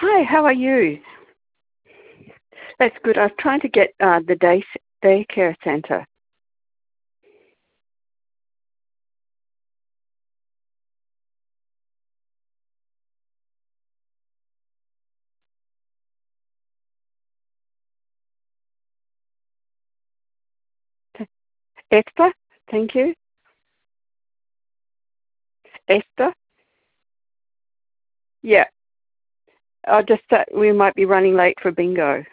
Hi, how are you? That's good. I was trying to get the daycare centre. Esther, thank you. Esther? Yeah. I just thought we might be running late for bingo.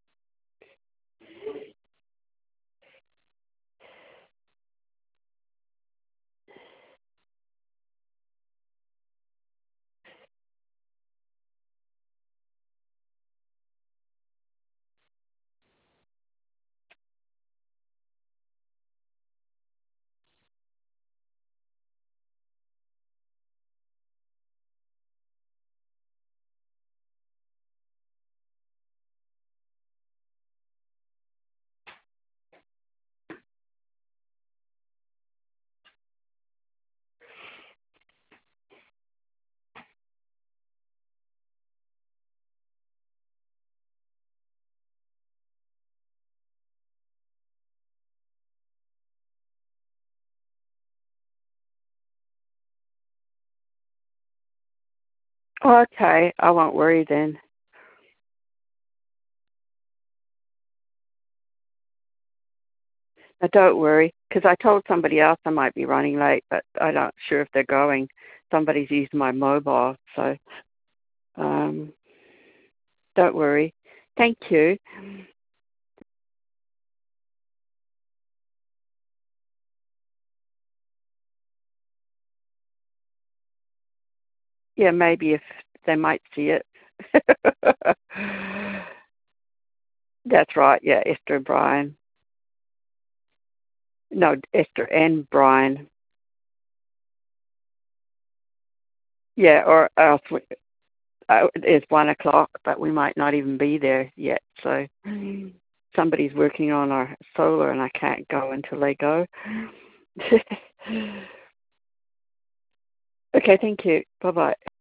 Okay, I won't worry then. Don't worry, because I told somebody else I might be running late, but I'm not sure if they're going. Somebody's using my mobile, so um, don't worry. Thank you. Yeah, maybe if they might see it. That's right. Yeah, Esther and Brian. No, Esther and Brian. Yeah, or else it's 1 o'clock, but we might not even be there yet. So somebody's working on our solar, and I can't go until they go. Okay, thank you. Bye bye.